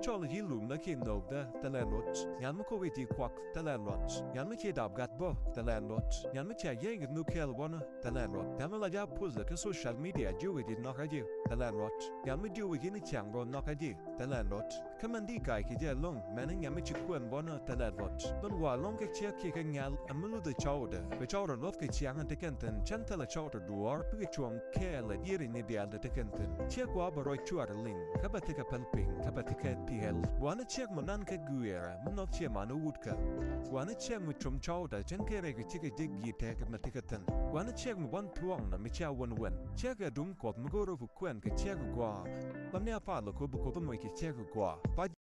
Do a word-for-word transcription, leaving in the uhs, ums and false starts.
chol yi lum na kin no da the landlord yan mo ko witi kwak the landlord yan mo che dab gat bo the landlord yan mo che yeng no kel wana the landlord da la ja puzza ke social media ju witi no ka ji the landlord yan mo ju witi ni chang ro no ka ji the landlord kamandi kai ki ja long maning yan mo chi kwen wana the landlord don wa long ke che ke ke nyal amulu de chawda be chawda lot ke chiang te kenten chanta la chawda duar pi chom ke la diri ni dia de kenten che kwa ba roi chuar ling ka ba te ka pelping ka ba te ka pl wana che mo nan ke guera mo no che manu woodka wana che mo chom chawda chen ke re ke che ke dig gi te ka ma te kenten wana che mo wan tuang na mi cha wan wen che ke dum kot mo go ro fu kwen ke che kwa lam ne pa lo ko bu ko mo ke che kwa